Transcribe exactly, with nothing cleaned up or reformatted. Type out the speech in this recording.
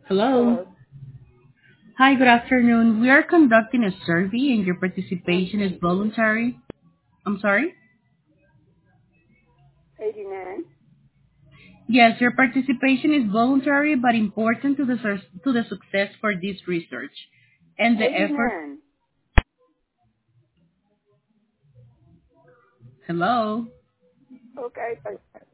Hello. Hello. Hi, good afternoon. We are conducting a survey and your participation is voluntary. I'm sorry? eighty-nine. Yes, your participation is voluntary but important to the sur- to the success for this research and the effort. eighty-nine. Hello. Okay.